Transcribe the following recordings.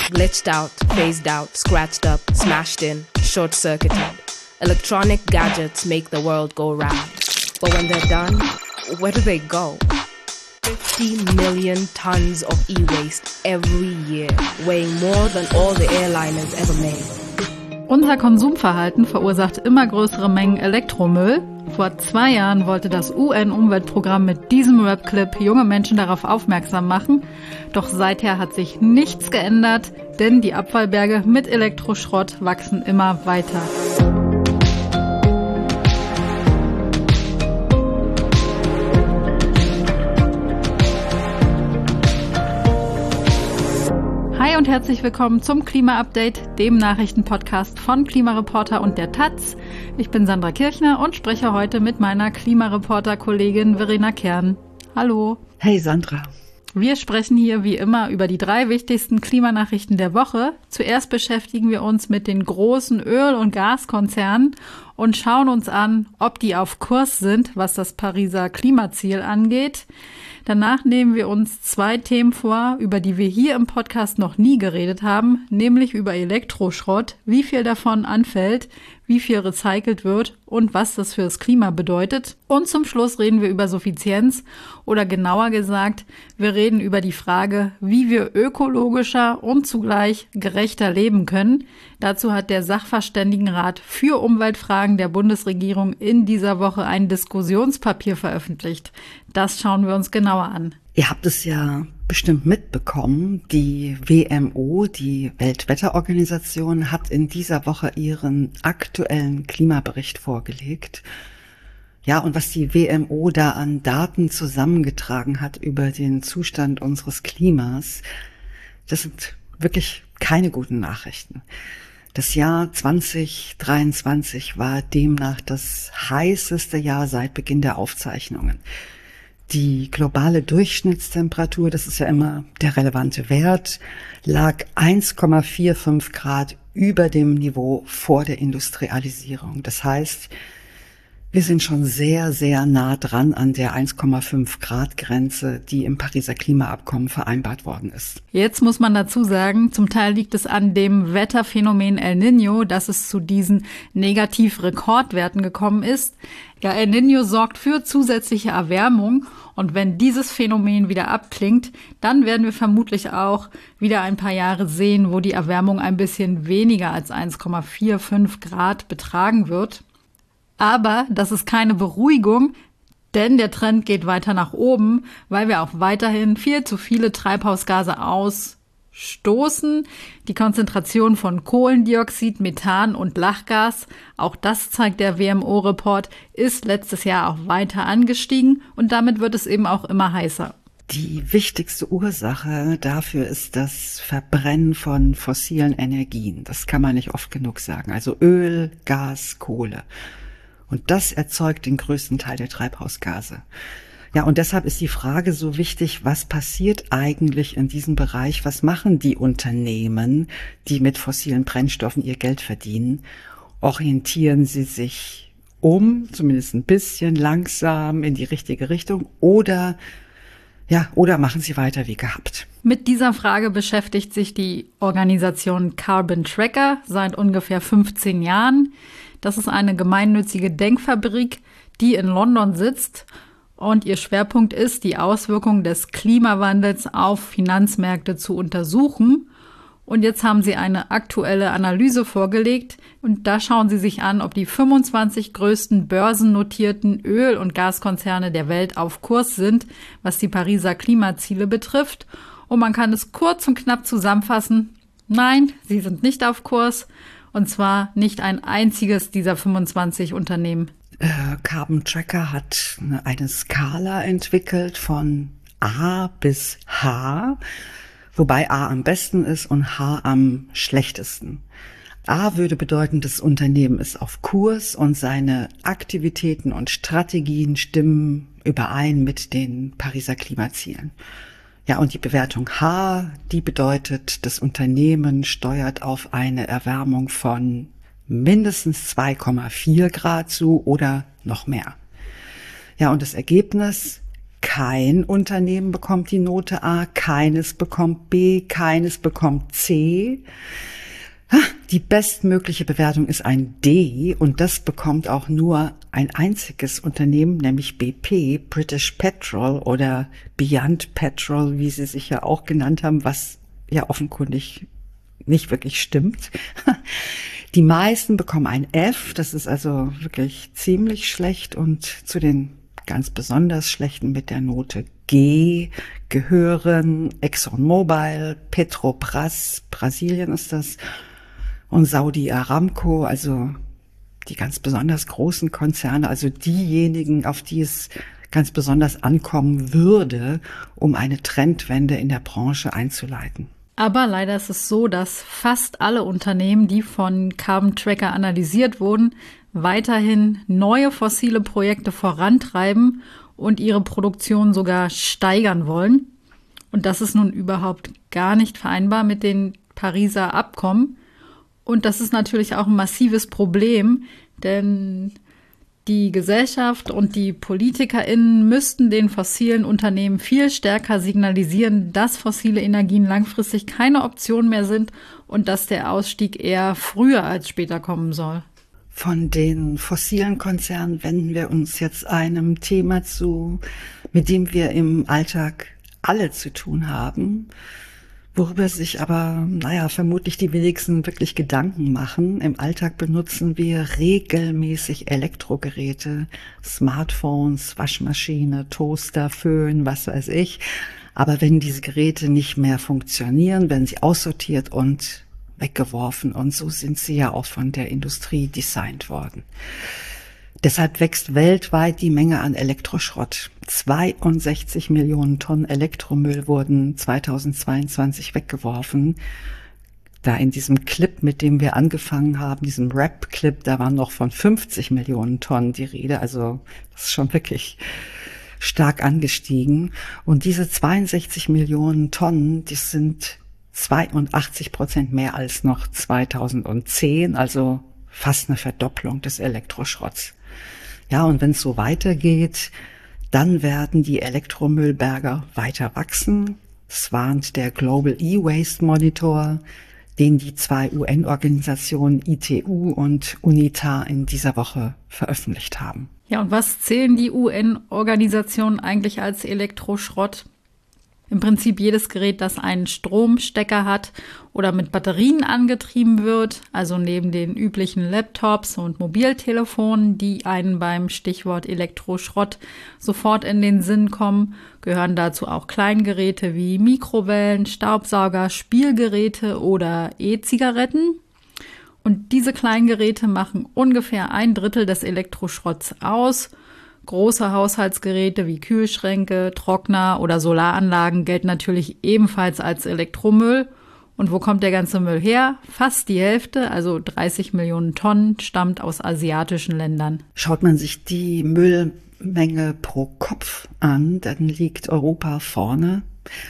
Glitched out, phased out, scratched up, smashed in, short-circuited. Electronic gadgets make the world go round. But when they're done, where do they go? 50 million tons of e-waste every year, weighing more than all the airliners ever made. Unser Konsumverhalten verursacht immer größere Mengen Elektromüll. Vor 2 Jahren wollte das UN-Umweltprogramm mit diesem Rap-Clip junge Menschen darauf aufmerksam machen. Doch seither hat sich nichts geändert, denn die Abfallberge mit Elektroschrott wachsen immer weiter. Hi und herzlich willkommen zum Klima-Update, dem Nachrichtenpodcast von Klimareporter und der Taz. Ich bin Sandra Kirchner und spreche heute mit meiner Klimareporter-Kollegin Verena Kern. Hallo. Hey Sandra. Wir sprechen hier wie immer über die 3 wichtigsten Klimanachrichten der Woche. Zuerst beschäftigen wir uns mit den großen Öl- und Gaskonzernen und schauen uns an, ob die auf Kurs sind, was das Pariser Klimaziel angeht. Danach nehmen wir uns 2 Themen vor, über die wir hier im Podcast noch nie geredet haben, nämlich über Elektroschrott, wie viel davon anfällt, wie viel recycelt wird und was das für das Klima bedeutet. Und zum Schluss reden wir über Suffizienz oder genauer gesagt, wir reden über die Frage, wie wir ökologischer und zugleich gerechter leben können. Dazu hat der Sachverständigenrat für Umweltfragen der Bundesregierung in dieser Woche ein Diskussionspapier veröffentlicht. Das schauen wir uns genauer an. Ihr habt es ja bestimmt mitbekommen, die WMO, die Weltwetterorganisation, hat in dieser Woche ihren aktuellen Klimabericht vorgelegt. Ja, und was die WMO da an Daten zusammengetragen hat über den Zustand unseres Klimas, das sind wirklich keine guten Nachrichten. Das Jahr 2023 war demnach das heißeste Jahr seit Beginn der Aufzeichnungen. Die globale Durchschnittstemperatur, das ist ja immer der relevante Wert, lag 1,45 Grad über dem Niveau vor der Industrialisierung. Das heißt, wir sind schon sehr, sehr nah dran an der 1,5 Grad Grenze, die im Pariser Klimaabkommen vereinbart worden ist. Jetzt muss man dazu sagen, zum Teil liegt es an dem Wetterphänomen El Niño, dass es zu diesen Negativrekordwerten gekommen ist. Ja, El Niño sorgt für zusätzliche Erwärmung und wenn dieses Phänomen wieder abklingt, dann werden wir vermutlich auch wieder ein paar Jahre sehen, wo die Erwärmung ein bisschen weniger als 1,45 Grad betragen wird. Aber das ist keine Beruhigung, denn der Trend geht weiter nach oben, weil wir auch weiterhin viel zu viele Treibhausgase ausstoßen. Die Konzentration von Kohlendioxid, Methan und Lachgas, auch das zeigt der WMO-Report, ist letztes Jahr auch weiter angestiegen und damit wird es eben auch immer heißer. Die wichtigste Ursache dafür ist das Verbrennen von fossilen Energien. Das kann man nicht oft genug sagen. Also Öl, Gas, Kohle. Und das erzeugt den größten Teil der Treibhausgase. Ja, und deshalb ist die Frage so wichtig, was passiert eigentlich in diesem Bereich? Was machen die Unternehmen, die mit fossilen Brennstoffen ihr Geld verdienen? Orientieren sie sich zumindest ein bisschen langsam in die richtige Richtung oder machen sie weiter wie gehabt? Mit dieser Frage beschäftigt sich die Organisation Carbon Tracker seit ungefähr 15 Jahren. Das ist eine gemeinnützige Denkfabrik, die in London sitzt und ihr Schwerpunkt ist, die Auswirkungen des Klimawandels auf Finanzmärkte zu untersuchen. Und jetzt haben sie eine aktuelle Analyse vorgelegt und da schauen sie sich an, ob die 25 größten börsennotierten Öl- und Gaskonzerne der Welt auf Kurs sind, was die Pariser Klimaziele betrifft. Und man kann es kurz und knapp zusammenfassen. Nein, sie sind nicht auf Kurs. Und zwar nicht ein einziges dieser 25 Unternehmen. Carbon Tracker hat eine Skala entwickelt von A bis H, wobei A am besten ist und H am schlechtesten. A würde bedeuten, das Unternehmen ist auf Kurs und seine Aktivitäten und Strategien stimmen überein mit den Pariser Klimazielen. Ja, und die Bewertung H, die bedeutet, das Unternehmen steuert auf eine Erwärmung von mindestens 2,4 Grad zu oder noch mehr. Ja, und das Ergebnis, Kein Unternehmen bekommt die Note A, keines bekommt B, keines bekommt C. Die bestmögliche Bewertung ist ein D und das bekommt auch nur ein einziges Unternehmen, nämlich BP, British Petrol oder Beyond Petrol, wie sie sich ja auch genannt haben, was ja offenkundig nicht wirklich stimmt. Die meisten bekommen ein F, das ist also wirklich ziemlich schlecht, und zu den ganz besonders schlechten mit der Note G gehören ExxonMobil, Petrobras, Brasilien ist das, und Saudi Aramco, also die ganz besonders großen Konzerne, also diejenigen, auf die es ganz besonders ankommen würde, um eine Trendwende in der Branche einzuleiten. Aber leider ist es so, dass fast alle Unternehmen, die von Carbon Tracker analysiert wurden, weiterhin neue fossile Projekte vorantreiben und ihre Produktion sogar steigern wollen. Und das ist nun überhaupt gar nicht vereinbar mit den Pariser Abkommen. Und das ist natürlich auch ein massives Problem, denn die Gesellschaft und die PolitikerInnen müssten den fossilen Unternehmen viel stärker signalisieren, dass fossile Energien langfristig keine Option mehr sind und dass der Ausstieg eher früher als später kommen soll. Von den fossilen Konzernen wenden wir uns jetzt einem Thema zu, mit dem wir im Alltag alle zu tun haben, worüber sich aber, vermutlich die wenigsten wirklich Gedanken machen. Im Alltag benutzen wir regelmäßig Elektrogeräte, Smartphones, Waschmaschine, Toaster, Föhn, was weiß ich. Aber wenn diese Geräte nicht mehr funktionieren, werden sie aussortiert und weggeworfen. Und so sind sie ja auch von der Industrie designt worden. Deshalb wächst weltweit die Menge an Elektroschrott. 62 Millionen Tonnen Elektromüll wurden 2022 weggeworfen. Da in diesem Clip, mit dem wir angefangen haben, diesem Rap-Clip, da waren noch von 50 Millionen Tonnen die Rede. Also das ist schon wirklich stark angestiegen. Und diese 62 Millionen Tonnen, die sind 82% mehr als noch 2010, also fast eine Verdopplung des Elektroschrotts. Ja, und wenn es so weitergeht, dann werden die Elektromüllberge weiter wachsen. Das warnt der Global E-Waste Monitor, den die zwei UN-Organisationen ITU und UNITA in dieser Woche veröffentlicht haben. Ja, und was zählen die UN-Organisationen eigentlich als Elektroschrott? Im Prinzip jedes Gerät, das einen Stromstecker hat oder mit Batterien angetrieben wird, also neben den üblichen Laptops und Mobiltelefonen, die einen beim Stichwort Elektroschrott sofort in den Sinn kommen, gehören dazu auch Kleingeräte wie Mikrowellen, Staubsauger, Spielgeräte oder E-Zigaretten. Und diese Kleingeräte machen ungefähr 1/3 des Elektroschrotts aus. Große Haushaltsgeräte wie Kühlschränke, Trockner oder Solaranlagen gelten natürlich ebenfalls als Elektromüll. Und wo kommt der ganze Müll her? Fast die Hälfte, also 30 Millionen Tonnen, stammt aus asiatischen Ländern. Schaut man sich die Müllmenge pro Kopf an, dann liegt Europa vorne.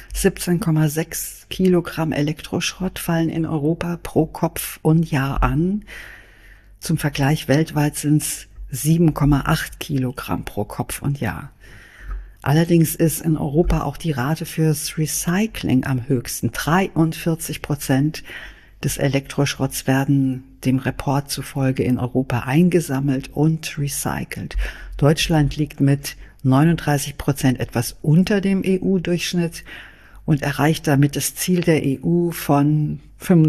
17,6 Kilogramm Elektroschrott fallen in Europa pro Kopf und Jahr an. Zum Vergleich weltweit sind es 7,8 Kilogramm pro Kopf und Jahr. Allerdings ist in Europa auch die Rate fürs Recycling am höchsten. 43% des Elektroschrotts werden dem Report zufolge in Europa eingesammelt und recycelt. Deutschland liegt mit 39% etwas unter dem EU-Durchschnitt und erreicht damit das Ziel der EU von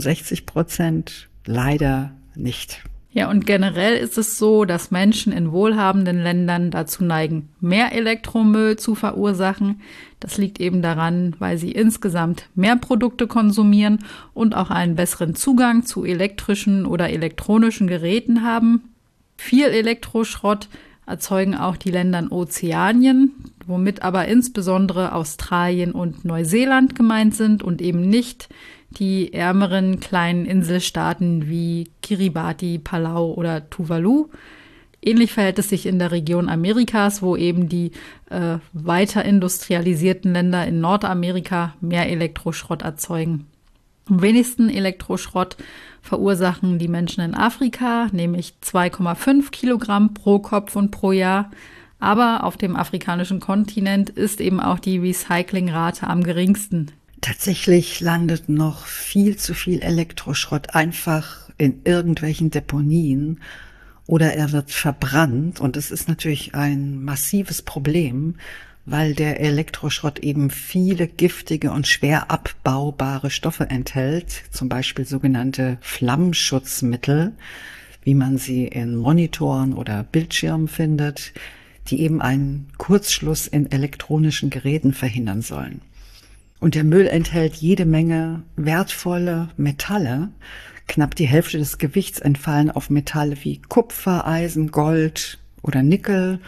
65% leider nicht. Ja, und generell ist es so, dass Menschen in wohlhabenden Ländern dazu neigen, mehr Elektromüll zu verursachen. Das liegt eben daran, weil sie insgesamt mehr Produkte konsumieren und auch einen besseren Zugang zu elektrischen oder elektronischen Geräten haben. Viel Elektroschrott erzeugen auch die Länder in Ozeanien, womit aber insbesondere Australien und Neuseeland gemeint sind und eben nicht die ärmeren kleinen Inselstaaten wie Kiribati, Palau oder Tuvalu. Ähnlich verhält es sich in der Region Amerikas, wo eben die weiter industrialisierten Länder in Nordamerika mehr Elektroschrott erzeugen. Am wenigsten Elektroschrott verursachen die Menschen in Afrika, nämlich 2,5 Kilogramm pro Kopf und pro Jahr. Aber auf dem afrikanischen Kontinent ist eben auch die Recyclingrate am geringsten. Tatsächlich landet noch viel zu viel Elektroschrott einfach in irgendwelchen Deponien oder er wird verbrannt. Und es ist natürlich ein massives Problem, weil der Elektroschrott eben viele giftige und schwer abbaubare Stoffe enthält, zum Beispiel sogenannte Flammschutzmittel, wie man sie in Monitoren oder Bildschirmen findet, die eben einen Kurzschluss in elektronischen Geräten verhindern sollen. Und der Müll enthält jede Menge wertvolle Metalle. Knapp die Hälfte des Gewichts entfallen auf Metalle wie Kupfer, Eisen, Gold oder Nickel.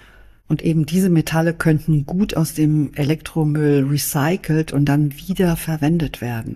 Und eben diese Metalle könnten gut aus dem Elektromüll recycelt und dann wieder verwendet werden.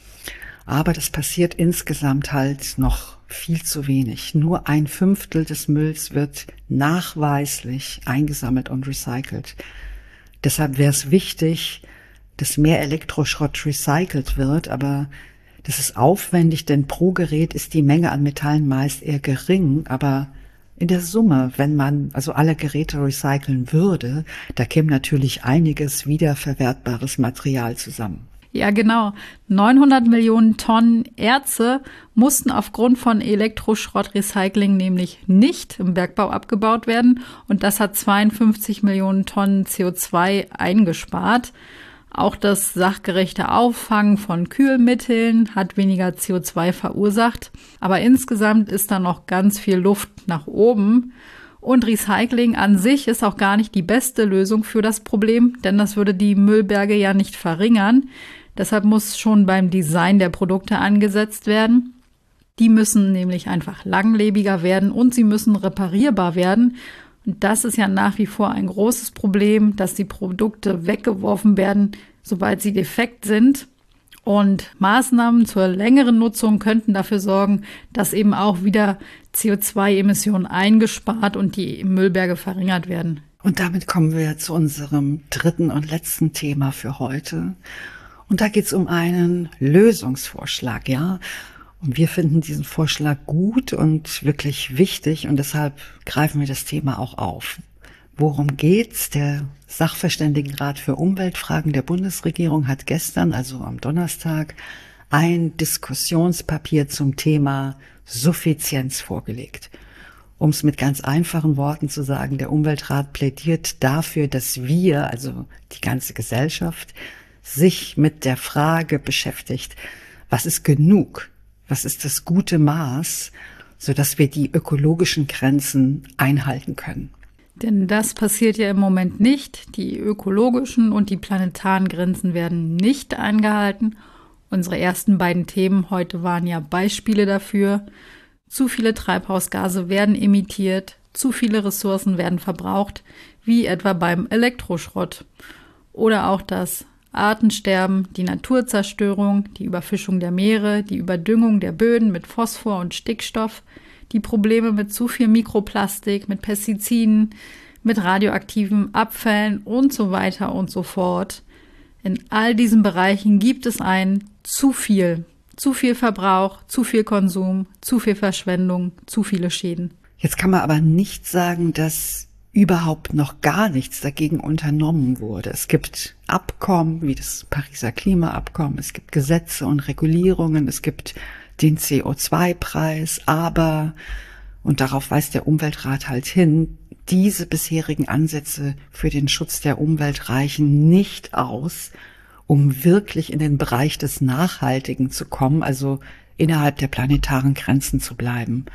Aber das passiert insgesamt halt noch viel zu wenig. Nur 1/5 des Mülls wird nachweislich eingesammelt und recycelt. Deshalb wäre es wichtig, dass mehr Elektroschrott recycelt wird, aber das ist aufwendig, denn pro Gerät ist die Menge an Metallen meist eher gering, aber in der Summe, wenn man also alle Geräte recyceln würde, da käme natürlich einiges wiederverwertbares Material zusammen. Ja, genau. 900 Millionen Tonnen Erze mussten aufgrund von Elektroschrottrecycling nämlich nicht im Bergbau abgebaut werden und das hat 52 Millionen Tonnen CO2 eingespart. Auch das sachgerechte Auffangen von Kühlmitteln hat weniger CO2 verursacht. Aber insgesamt ist da noch ganz viel Luft nach oben. Und Recycling an sich ist auch gar nicht die beste Lösung für das Problem, denn das würde die Müllberge ja nicht verringern. Deshalb muss schon beim Design der Produkte angesetzt werden. Die müssen nämlich einfach langlebiger werden und sie müssen reparierbar werden. Und das ist ja nach wie vor ein großes Problem, dass die Produkte weggeworfen werden, sobald sie defekt sind. Und Maßnahmen zur längeren Nutzung könnten dafür sorgen, dass eben auch wieder CO2-Emissionen eingespart und die Müllberge verringert werden. Und damit kommen wir zu unserem dritten und letzten Thema für heute. Und da geht es um einen Lösungsvorschlag, ja. Und wir finden diesen Vorschlag gut und wirklich wichtig und deshalb greifen wir das Thema auch auf. Worum geht's? Der Sachverständigenrat für Umweltfragen der Bundesregierung hat gestern, also am Donnerstag, ein Diskussionspapier zum Thema Suffizienz vorgelegt. Um es mit ganz einfachen Worten zu sagen, der Umweltrat plädiert dafür, dass wir, also die ganze Gesellschaft, sich mit der Frage beschäftigt, was ist genug? Was ist das gute Maß, sodass wir die ökologischen Grenzen einhalten können? Denn das passiert ja im Moment nicht. Die ökologischen und die planetaren Grenzen werden nicht eingehalten. Unsere ersten beiden Themen heute waren ja Beispiele dafür. Zu viele Treibhausgase werden emittiert, zu viele Ressourcen werden verbraucht, wie etwa beim Elektroschrott. Oder auch das Artensterben, die Naturzerstörung, die Überfischung der Meere, die Überdüngung der Böden mit Phosphor und Stickstoff, die Probleme mit zu viel Mikroplastik, mit Pestiziden, mit radioaktiven Abfällen und so weiter und so fort. In all diesen Bereichen gibt es ein zu viel Verbrauch, zu viel Konsum, zu viel Verschwendung, zu viele Schäden. Jetzt kann man aber nicht sagen, dass überhaupt noch gar nichts dagegen unternommen wurde. Es gibt Abkommen wie das Pariser Klimaabkommen, es gibt Gesetze und Regulierungen, es gibt den CO2-Preis, aber, und darauf weist der Umweltrat halt hin, diese bisherigen Ansätze für den Schutz der Umwelt reichen nicht aus, um wirklich in den Bereich des Nachhaltigen zu kommen, also innerhalb der planetaren Grenzen zu bleiben.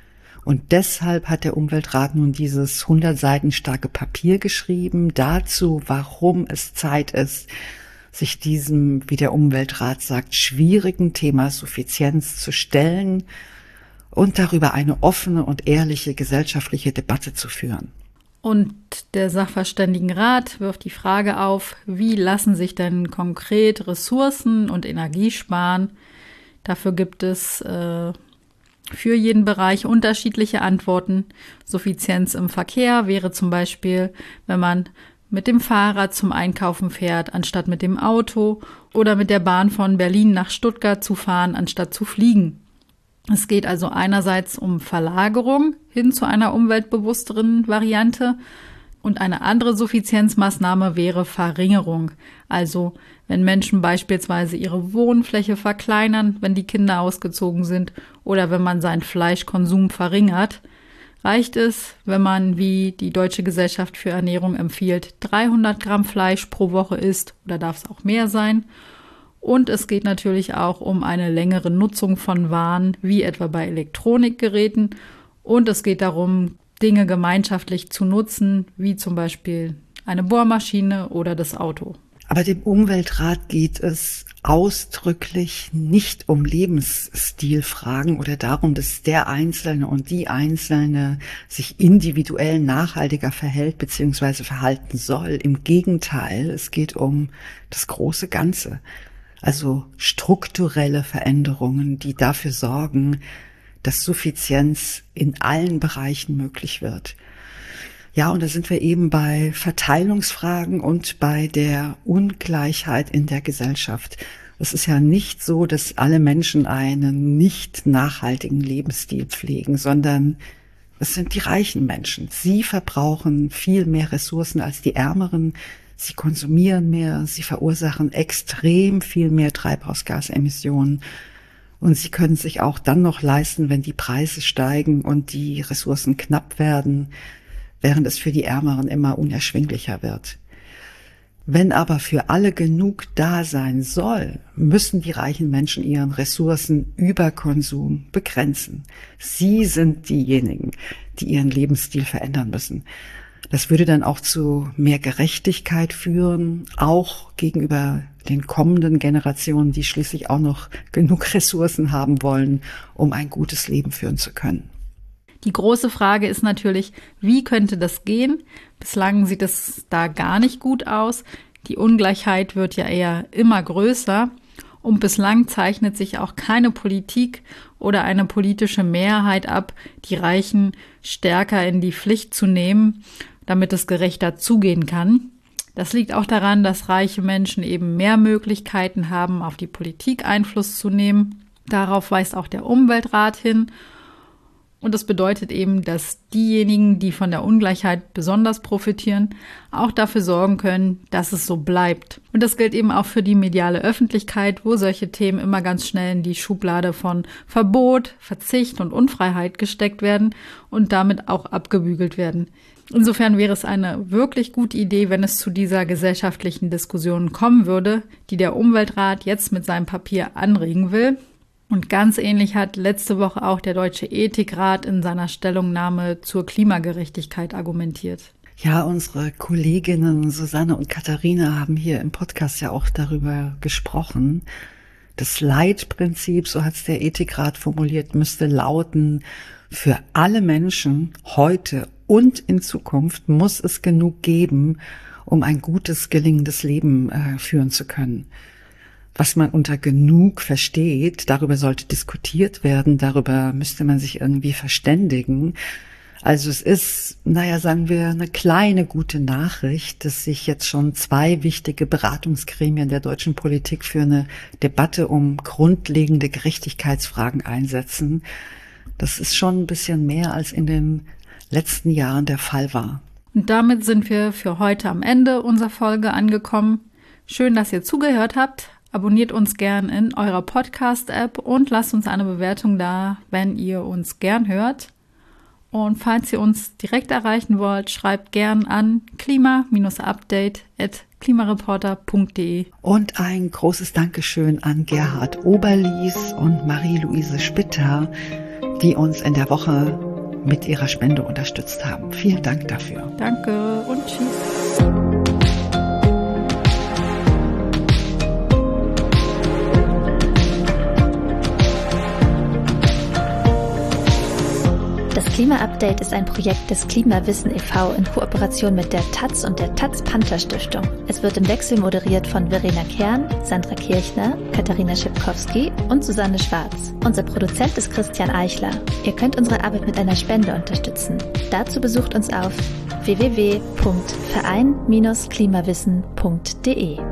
Und deshalb hat der Umweltrat nun dieses 100 Seiten starke Papier geschrieben, dazu, warum es Zeit ist, sich diesem, wie der Umweltrat sagt, schwierigen Thema Suffizienz zu stellen und darüber eine offene und ehrliche gesellschaftliche Debatte zu führen. Und der Sachverständigenrat wirft die Frage auf, wie lassen sich denn konkret Ressourcen und Energie sparen? Dafür gibt es für jeden Bereich unterschiedliche Antworten. Suffizienz im Verkehr wäre zum Beispiel, wenn man mit dem Fahrrad zum Einkaufen fährt, anstatt mit dem Auto, oder mit der Bahn von Berlin nach Stuttgart zu fahren, anstatt zu fliegen. Es geht also einerseits um Verlagerung hin zu einer umweltbewussteren Variante. Und eine andere Suffizienzmaßnahme wäre Verringerung. Also wenn Menschen beispielsweise ihre Wohnfläche verkleinern, wenn die Kinder ausgezogen sind oder wenn man seinen Fleischkonsum verringert, reicht es, wenn man, wie die Deutsche Gesellschaft für Ernährung empfiehlt, 300 Gramm Fleisch pro Woche isst, oder darf es auch mehr sein. Und es geht natürlich auch um eine längere Nutzung von Waren, wie etwa bei Elektronikgeräten. Und es geht darum, Dinge gemeinschaftlich zu nutzen, wie zum Beispiel eine Bohrmaschine oder das Auto. Aber dem Umweltrat geht es ausdrücklich nicht um Lebensstilfragen oder darum, dass der Einzelne und die Einzelne sich individuell nachhaltiger verhält bzw. verhalten soll. Im Gegenteil, es geht um das große Ganze. Also strukturelle Veränderungen, die dafür sorgen, dass Suffizienz in allen Bereichen möglich wird. Ja, und da sind wir eben bei Verteilungsfragen und bei der Ungleichheit in der Gesellschaft. Es ist ja nicht so, dass alle Menschen einen nicht nachhaltigen Lebensstil pflegen, sondern es sind die reichen Menschen. Sie verbrauchen viel mehr Ressourcen als die Ärmeren. Sie konsumieren mehr, sie verursachen extrem viel mehr Treibhausgasemissionen. Und sie können sich auch dann noch leisten, wenn die Preise steigen und die Ressourcen knapp werden, während es für die Ärmeren immer unerschwinglicher wird. Wenn aber für alle genug da sein soll, müssen die reichen Menschen ihren Ressourcenüberkonsum begrenzen. Sie sind diejenigen, die ihren Lebensstil verändern müssen. Das würde dann auch zu mehr Gerechtigkeit führen, auch gegenüber den kommenden Generationen, die schließlich auch noch genug Ressourcen haben wollen, um ein gutes Leben führen zu können. Die große Frage ist natürlich, wie könnte das gehen? Bislang sieht es da gar nicht gut aus. Die Ungleichheit wird ja eher immer größer. Und bislang zeichnet sich auch keine Politik oder eine politische Mehrheit ab, die Reichen stärker in die Pflicht zu nehmen, damit es gerechter zugehen kann. Das liegt auch daran, dass reiche Menschen eben mehr Möglichkeiten haben, auf die Politik Einfluss zu nehmen. Darauf weist auch der Umweltrat hin. Und das bedeutet eben, dass diejenigen, die von der Ungleichheit besonders profitieren, auch dafür sorgen können, dass es so bleibt. Und das gilt eben auch für die mediale Öffentlichkeit, wo solche Themen immer ganz schnell in die Schublade von Verbot, Verzicht und Unfreiheit gesteckt werden und damit auch abgebügelt werden. Insofern wäre es eine wirklich gute Idee, wenn es zu dieser gesellschaftlichen Diskussion kommen würde, die der Umweltrat jetzt mit seinem Papier anregen will. Und ganz ähnlich hat letzte Woche auch der Deutsche Ethikrat in seiner Stellungnahme zur Klimagerechtigkeit argumentiert. Ja, unsere Kolleginnen Susanne und Katharina haben hier im Podcast ja auch darüber gesprochen. Das Leitprinzip, so hat es der Ethikrat formuliert, müsste lauten: Für alle Menschen heute und in Zukunft muss es genug geben, um ein gutes, gelingendes Leben führen zu können. Was man unter genug versteht, darüber sollte diskutiert werden, darüber müsste man sich irgendwie verständigen. Also es ist, sagen wir, eine kleine gute Nachricht, dass sich jetzt schon 2 wichtige Beratungsgremien der deutschen Politik für eine Debatte um grundlegende Gerechtigkeitsfragen einsetzen. Das ist schon ein bisschen mehr, als in den letzten Jahren der Fall war. Und damit sind wir für heute am Ende unserer Folge angekommen. Schön, dass ihr zugehört habt. Abonniert uns gern in eurer Podcast-App und lasst uns eine Bewertung da, wenn ihr uns gern hört. Und falls ihr uns direkt erreichen wollt, schreibt gern an klima-update@klimareporter.de. Und ein großes Dankeschön an Gerhard Oberlies und Marie-Louise Spitter, die uns in der Woche mit ihrer Spende unterstützt haben. Vielen Dank dafür. Danke und tschüss. Das Klima-Update ist ein Projekt des Klimawissen e.V. in Kooperation mit der taz und der Taz-Panther-Stiftung. Es wird im Wechsel moderiert von Verena Kern, Sandra Kirchner, Katharina Schipkowski und Susanne Schwarz. Unser Produzent ist Christian Eichler. Ihr könnt unsere Arbeit mit einer Spende unterstützen. Dazu besucht uns auf www.verein-klimawissen.de.